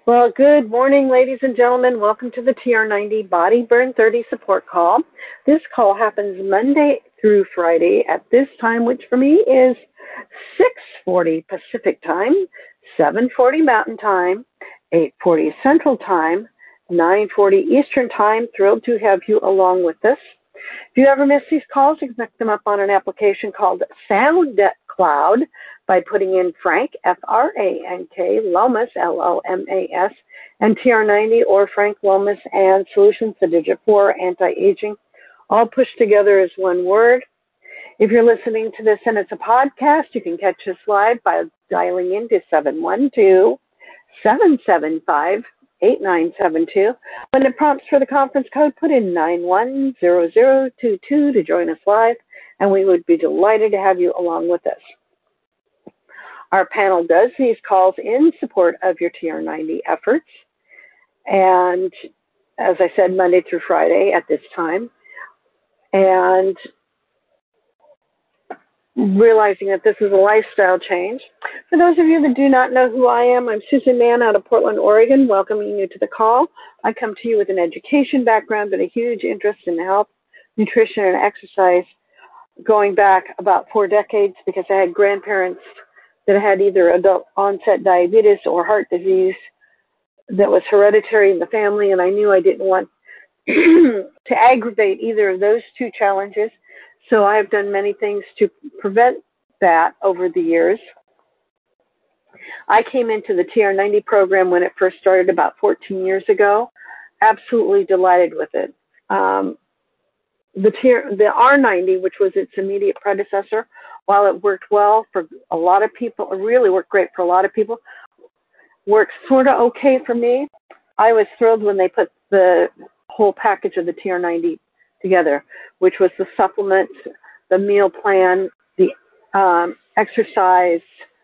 Well, good morning, ladies and gentlemen. Welcome to the TR90 Body Burn 30 support call. This call happens Monday through Friday at this time, which for me is 6:40 Pacific time, 7:40 Mountain time, 8:40 Central time, 9:40 Eastern time. Thrilled to have you along with us. If you ever miss these calls, you can pick them up on an application called SoundCloud by putting in Frank, F-R-A-N-K, Lomas, L-O-M-A-S, and TR90, or Frank Lomas and Solutions, the digit 4, anti-aging, all pushed together as one word. If you're listening to this and it's a podcast, you can catch us live by dialing into 712-775-8972. When it prompts for the conference code, put in 910022 to join us live, and we would be delighted to have you along with us. Our panel does these calls in support of your TR90 efforts, and as I said, Monday through Friday at this time, and realizing that this is a lifestyle change. For those of you that do not know who I am, I'm Susan Mann out of Portland, Oregon, welcoming you to the call. I come to you with an education background, but a huge interest in health, nutrition, and exercise going back about 4 decades because I had grandparents that had either adult onset diabetes or heart disease that was hereditary in the family, and I knew I didn't want to aggravate either of those two challenges. So I've done many things to prevent that over the years. I came into the TR90 program when it first started about 14 years ago. Absolutely delighted with it. The R90, which was its immediate predecessor, while it worked well for a lot of people, it really worked great for a lot of people, worked sort of okay for me. I was thrilled when they put the whole package of the TR90 together, which was the supplements, the meal plan, the exercise.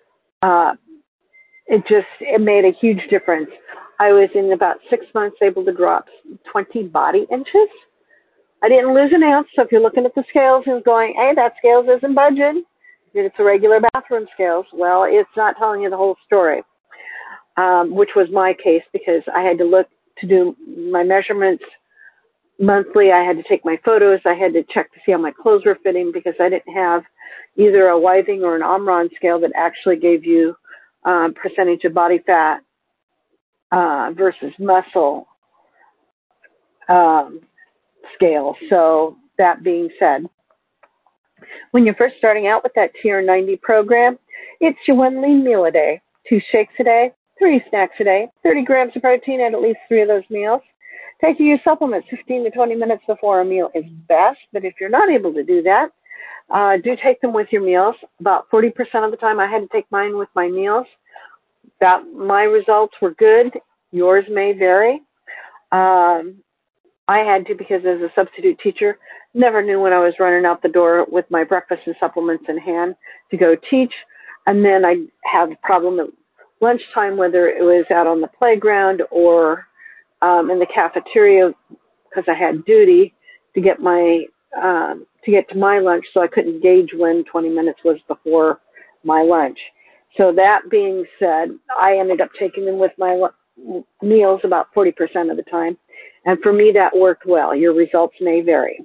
It made a huge difference. I was in about 6 months able to drop 20 body inches. I didn't lose an ounce, so if you're looking at the scales and going, hey, that scales isn't budging, it's a regular bathroom scales, well, it's not telling you the whole story, which was my case because I had to look to do my measurements monthly. I had to take my photos. I had to check to see how my clothes were fitting because I didn't have either a Withing or an Omron scale that actually gave you percentage of body fat versus muscle scale. So that being said, when you're first starting out with that TR90 program, it's your 1 lean meal a day, 2 shakes a day, 3 snacks a day, 30 grams of protein at least 3 of those meals. Taking your supplements 15 to 20 minutes before a meal is best, but if you're not able to do that, do take them with your meals. About 40% of the time I had to take mine with my meals. My results were good. Yours may vary. I had to because as a substitute teacher, never knew when I was running out the door with my breakfast and supplements in hand to go teach. And then I'd have a problem at lunchtime, whether it was out on the playground or in the cafeteria because I had duty to get to my lunch, so I couldn't gauge when 20 minutes was before my lunch. So that being said, I ended up taking them with my meals about 40% of the time. And for me, that worked well. Your results may vary.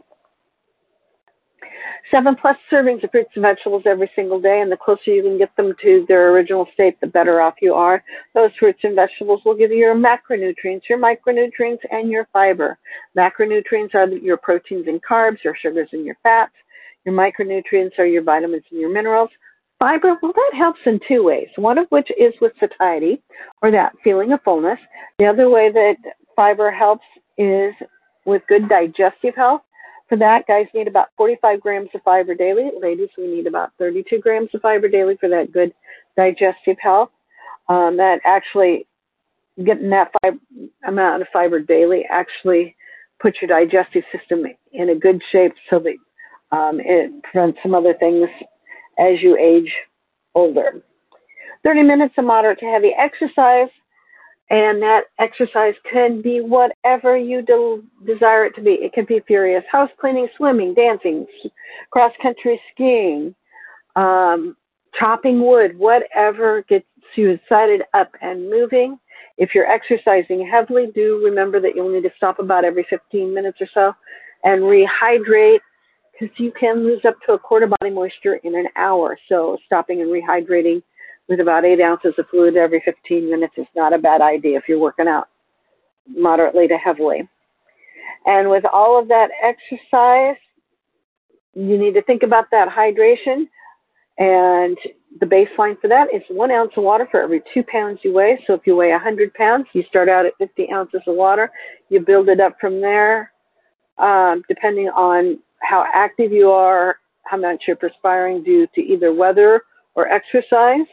7+ servings of fruits and vegetables every single day, and the closer you can get them to their original state, the better off you are. Those fruits and vegetables will give you your macronutrients, your micronutrients, and your fiber. Macronutrients are your proteins and carbs, your sugars and your fats. Your micronutrients are your vitamins and your minerals. Fiber, well, that helps in 2 ways, one of which is with satiety, or that feeling of fullness. The other way that fiber helps is with good digestive health. For that, guys need about 45 grams of fiber daily. Ladies, we need about 32 grams of fiber daily for that good digestive health. That actually, getting that amount of fiber daily actually puts your digestive system in a good shape so that it prevents some other things as you age older. 30 minutes of moderate to heavy exercise, and that exercise can be whatever you desire it to be. It can be furious house cleaning, swimming, dancing, cross-country skiing, chopping wood, whatever gets you excited up and moving. If you're exercising heavily, do remember that you'll need to stop about every 15 minutes or so and rehydrate, because you can lose up to a quart of body moisture in an hour. So stopping and rehydrating with about 8 ounces of fluid every 15 minutes is not a bad idea if you're working out moderately to heavily. And with all of that exercise, you need to think about that hydration. And the baseline for that is 1 ounce of water for every 2 pounds you weigh. So if you weigh 100 pounds, you start out at 50 ounces of water. You build it up from there, depending on how active you are, how much you're perspiring due to either weather or exercise.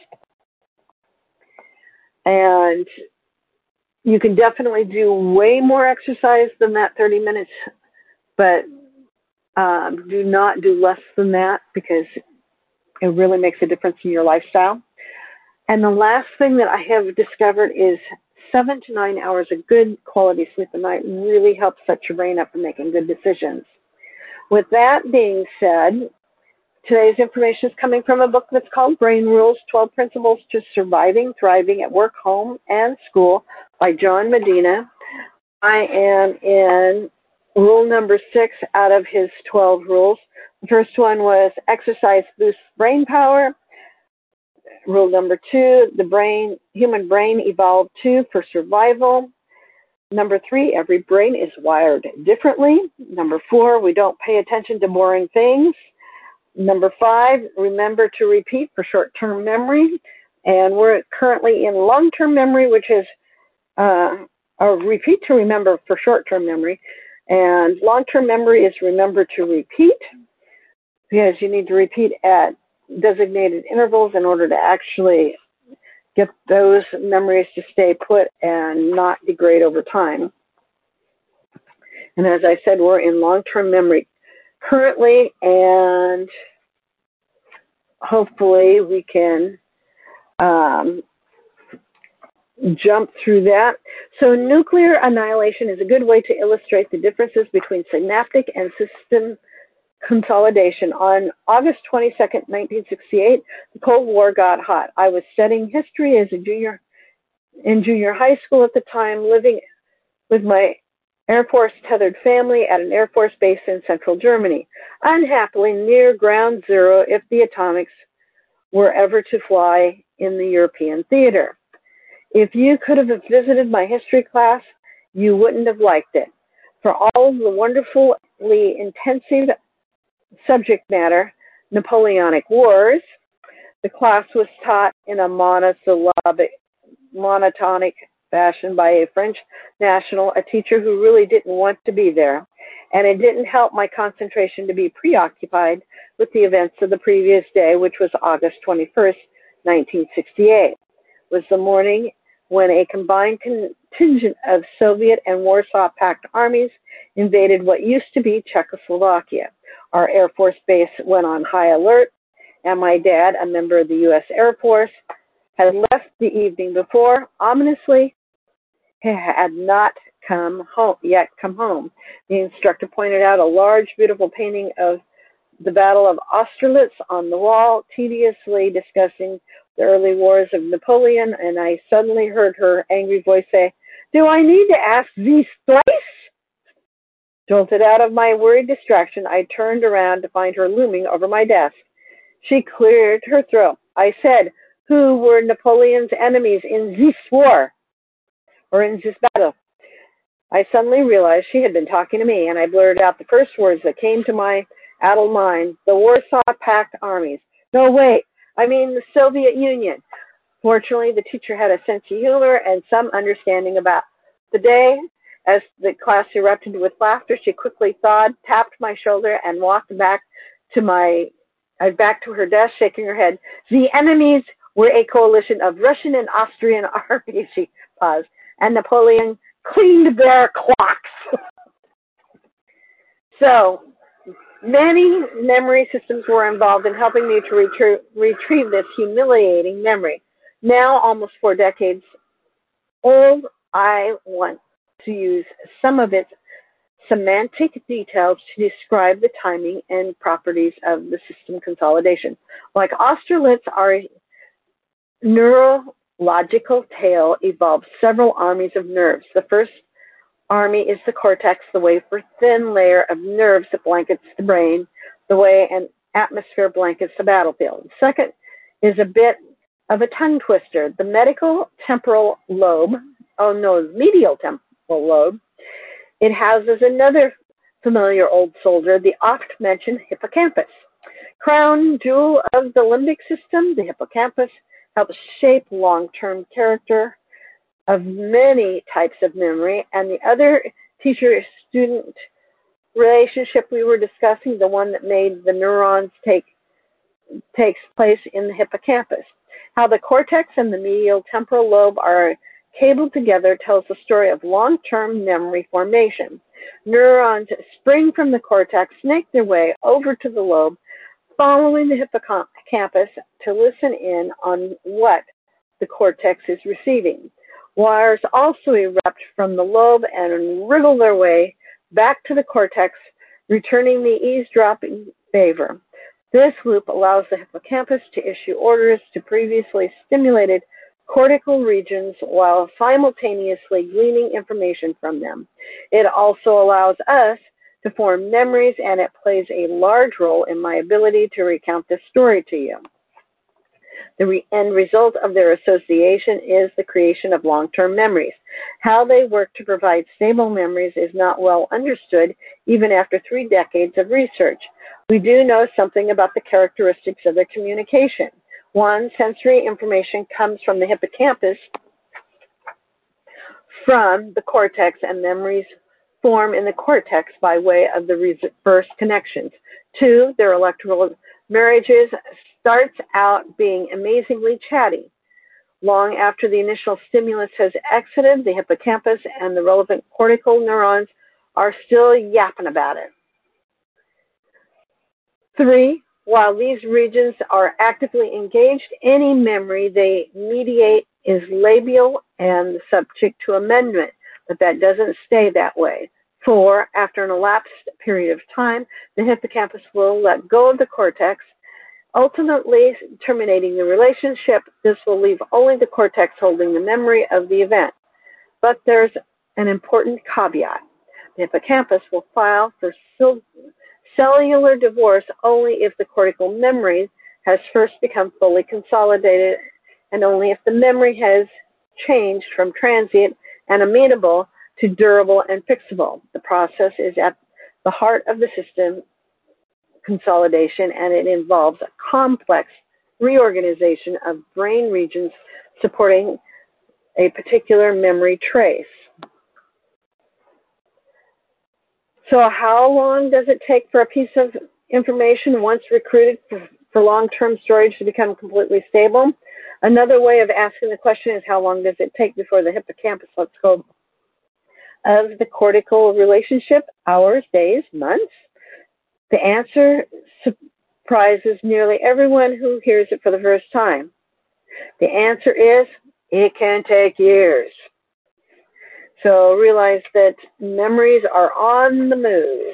And you can definitely do way more exercise than that 30 minutes, but do not do less than that, because it really makes a difference in your lifestyle. And the last thing that I have discovered is 7 to 9 hours of good quality sleep a night really helps set your brain up for making good decisions. With that being said, today's information is coming from a book that's called Brain Rules, 12 Principles to Surviving, Thriving at Work, Home, and School by John Medina. I am in rule number 6 out of his 12 rules. The first one was exercise boosts brain power. Rule number 2, the human brain evolved for survival. Number 3, every brain is wired differently. Number 4, we don't pay attention to boring things. Number 5, remember to repeat for short-term memory. And we're currently in long-term memory, which is repeat to remember for short-term memory. And long-term memory is remember to repeat, because you need to repeat at designated intervals in order to actually get those memories to stay put and not degrade over time. And as I said, we're in long-term memory currently, and hopefully we can jump through that. So nuclear annihilation is a good way to illustrate the differences between synaptic and system consolidation. On August 22nd, 1968, the Cold War got hot. I was studying history as a junior high school at the time, living with my Air Force tethered family at an Air Force base in central Germany, unhappily near ground zero if the atomics were ever to fly in the European theater. If you could have visited my history class, you wouldn't have liked it. For all of the wonderfully intensive subject matter, Napoleonic Wars, the class was taught in a monotonic fashion by a French national, a teacher who really didn't want to be there. And it didn't help my concentration to be preoccupied with the events of the previous day, which was August 21st, 1968. It was the morning when a combined contingent of Soviet and Warsaw Pact armies invaded what used to be Czechoslovakia. Our Air Force base went on high alert, and my dad, a member of the U.S. Air Force, had left the evening before. Ominously, he had not come home. The instructor pointed out a large, beautiful painting of the Battle of Austerlitz on the wall, tediously discussing the early wars of Napoleon, and I suddenly heard her angry voice say, "Do I need to ask these twice?" Jolted out of my worried distraction, I turned around to find her looming over my desk. She cleared her throat. I said, "Who were Napoleon's enemies in this war, or in this battle?" I suddenly realized she had been talking to me, and I blurted out the first words that came to my addled mind: the Warsaw Pact armies. No, wait, I mean the Soviet Union. Fortunately, the teacher had a sense of humor and some understanding about the day. As the class erupted with laughter, she quickly thawed, tapped my shoulder, and walked back to her desk, shaking her head. The enemies were a coalition of Russian and Austrian armies, she paused, and Napoleon cleaned their clocks. So, many memory systems were involved in helping me to retrieve this humiliating memory. Now, almost 4 decades old, I want to use some of its semantic details to describe the timing and properties of the system consolidation. Like Austerlitz, our neurological logical tale evolved several armies of nerves. The first army is the cortex, the wafer-thin layer of nerves that blankets the brain, the way an atmosphere blankets the battlefield. The second is a bit of a tongue twister, the medial temporal lobe. It houses another familiar old soldier, the oft-mentioned hippocampus. Crown jewel of the limbic system, the hippocampus helps shape long-term character of many types of memory. And the other teacher-student relationship we were discussing, the one that made the neurons takes place in the hippocampus. How the cortex and the medial temporal lobe are cabled together tells the story of long-term memory formation. Neurons spring from the cortex, snake their way over to the lobe, following the hippocampus to listen in on what the cortex is receiving. Wires also erupt from the lobe and wriggle their way back to the cortex, returning the eavesdropping favor. This loop allows the hippocampus to issue orders to previously stimulated cortical regions while simultaneously gleaning information from them. It also allows us to form memories, and it plays a large role in my ability to recount this story to you. The end result of their association is the creation of long-term memories. How they work to provide stable memories is not well understood even after 3 decades of research. We do know something about the characteristics of their communication. 1, sensory information comes from the hippocampus, from the cortex, and memories form in the cortex by way of the reverse connections. 2, their electrical marriages starts out being amazingly chatty. Long after the initial stimulus has exited the hippocampus and the relevant cortical neurons are still yapping about it. 3, while these regions are actively engaged, any memory they mediate is labial and subject to amendment, but that doesn't stay that way. 4, after an elapsed period of time, the hippocampus will let go of the cortex, ultimately terminating the relationship. This will leave only the cortex holding the memory of the event. But there's an important caveat. The hippocampus will file for cellular divorce only if the cortical memory has first become fully consolidated, and only if the memory has changed from transient and amenable to durable and fixable. The process is at the heart of the system consolidation, and it involves a complex reorganization of brain regions supporting a particular memory trace. So how long does it take for a piece of information, once recruited for long-term storage, to become completely stable? Another way of asking the question is, how long does it take before the hippocampus lets go of the cortical relationship? Hours, days, months? The answer surprises nearly everyone who hears it for the first time. The answer is, it can take years. So realize that memories are on the move.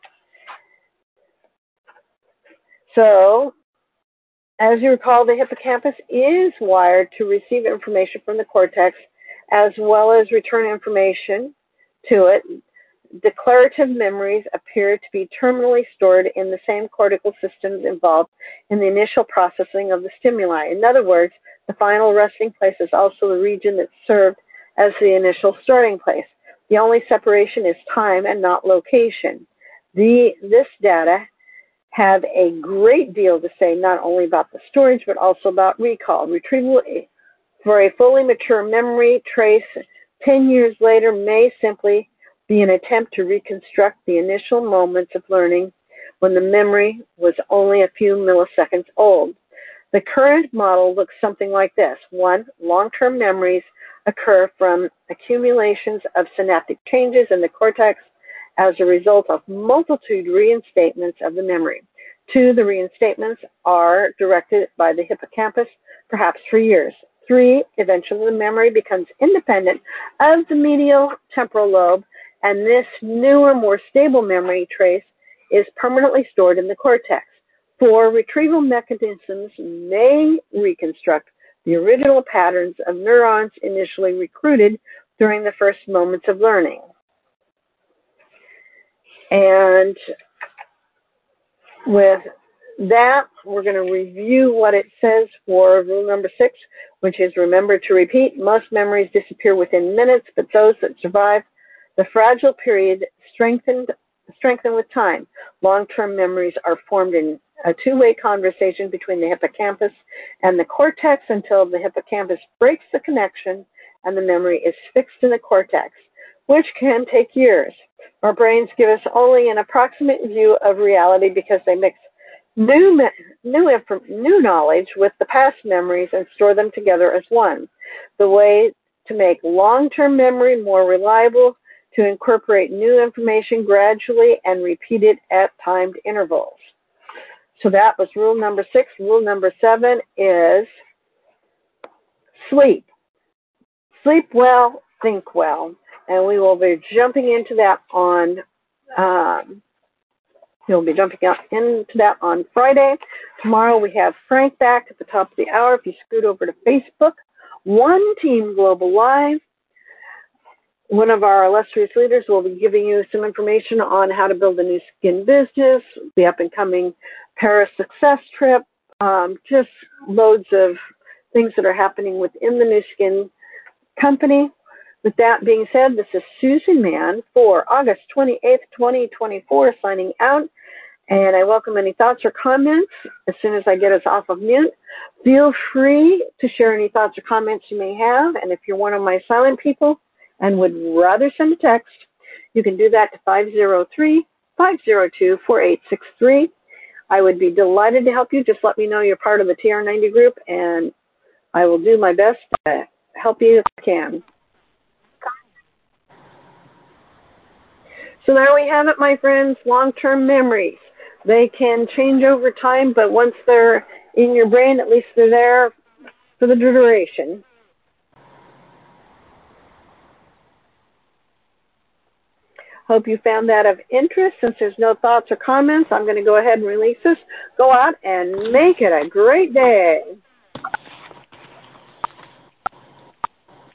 So, as you recall, the hippocampus is wired to receive information from the cortex as well as return information to it. Declarative memories appear to be terminally stored in the same cortical systems involved in the initial processing of the stimuli. In other words, the final resting place is also the region that served as the initial starting place. The only separation is time and not location. This data have a great deal to say not only about the storage but also about recall. Retrieval for a fully mature memory trace 10 years later may simply be an attempt to reconstruct the initial moments of learning when the memory was only a few milliseconds old. The current model looks something like this. 1, long-term memories occur from accumulations of synaptic changes in the cortex as a result of multitude reinstatements of the memory. 2, the reinstatements are directed by the hippocampus, perhaps for years. 3, eventually the memory becomes independent of the medial temporal lobe, and this newer, more stable memory trace is permanently stored in the cortex. 4, retrieval mechanisms may reconstruct the original patterns of neurons initially recruited during the first moments of learning. And with that, we're going to review what it says for rule number 6, which is remember to repeat. Most memories disappear within minutes, but those that survive the fragile period strengthen with time. Long-term memories are formed in a two-way conversation between the hippocampus and the cortex until the hippocampus breaks the connection and the memory is fixed in the cortex, which can take years. Our brains give us only an approximate view of reality because they mix new knowledge with the past memories and store them together as one. The way to make long-term memory more reliable to incorporate new information gradually and repeat it at timed intervals. So that was rule number 6. Rule number 7 is sleep. Sleep well, think well. And we will be jumping into that on Friday. Tomorrow we have Frank back at the top of the hour. If you scoot over to Facebook, One Team Global Live. One of our illustrious leaders will be giving you some information on how to build a new skin business, the up-and-coming Paris success trip, just loads of things that are happening within the Nu Skin company. With that being said, this is Susan Mann for August 28th, 2024, signing out. And I welcome any thoughts or comments as soon as I get us off of mute. Feel free to share any thoughts or comments you may have. And if you're one of my silent people and would rather send a text, you can do that to 503-502-4863. I would be delighted to help you. Just let me know you're part of the TR90 group, and I will do my best to help you if I can. So there we have it, my friends, long-term memories. They can change over time, but once they're in your brain, at least they're there for the duration. Hope you found that of interest. Since there's no thoughts or comments, I'm going to go ahead and release this. Go out and make it a great day.